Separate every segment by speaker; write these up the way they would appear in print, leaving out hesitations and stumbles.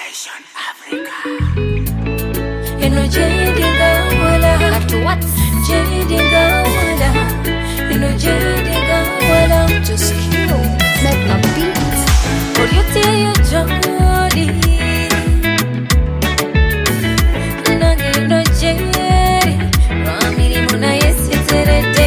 Speaker 1: Nation Africa.
Speaker 2: You know Jadinga wala to what? Jadinga wala. You know Jadinga wala just kill.
Speaker 3: Make my beats.
Speaker 2: Will you tell your Jody? Nangi no Jady. Ramiri muna yesi terete.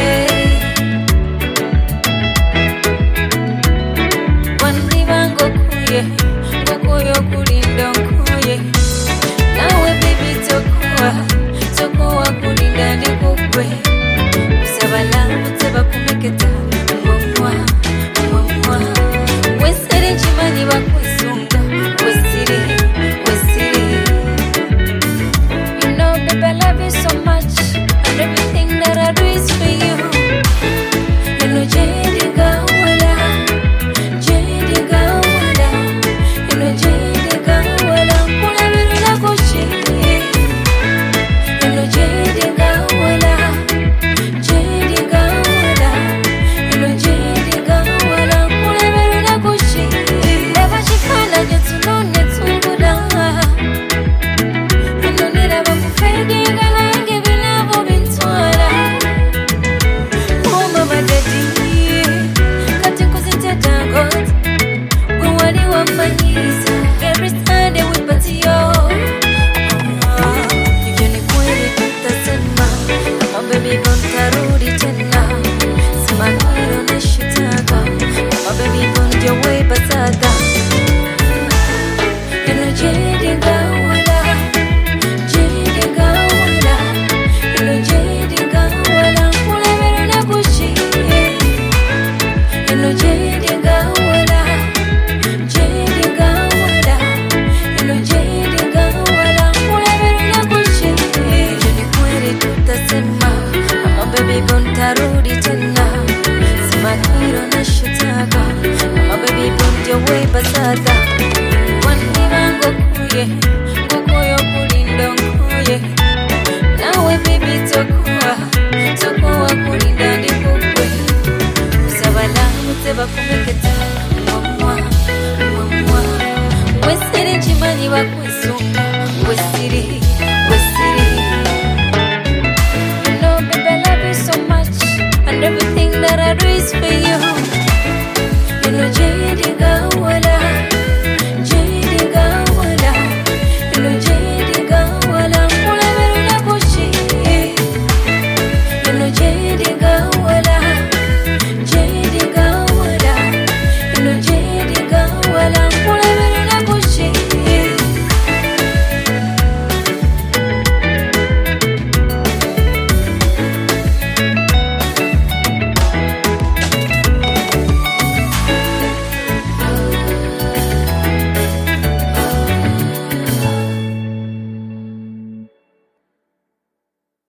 Speaker 2: Wandi bango kuye. Gokuyo kulindo kuye. Nawe baby tokuwa kulinda ni kukwe. Usabala uteba kumeketa. Mwamwa. Wesere chimani wakwesunga. Wesiri. You know baby I love you so much. And everything that I do is for you. You know Jadinga wala. Jadinga wala. You know Jadinga wala. Kula biru na kuchi. You know Jadinga wala. Jadinga wala. You know Jadinga wala. Kula biru na kuchi. Never chifana nyetunone tunguda. You know nira bakufegi galange bilavo bintwala. Oh mama daddy. Kati kuziteta God. Gwani wafanyisa. Every Sunday we party yo. Hivyo ni kweli tutasema. Kama baby kontarudi tena. Sema hilo nashitaka. Kama baby kondia way basada. You know Jadinga wala. Jadinga wala. You know Jadinga wala. Kula biru na kuchi. You know Jadinga wala. Jadinga wala. You know Jadinga wala. Kula biru na kuchi. Hivyo ni kweli tutasema. Kama baby kontarudi tena. Sema hilo nashitaka. Kama baby kondia way basada. Wandi bango kuye. Gokuyo kulinda kuye. Nawe baby tokuwa kulinda ni kukwe. Usabala uteba kumeketa. Mwamwa. Wesere chimani wakwesunga.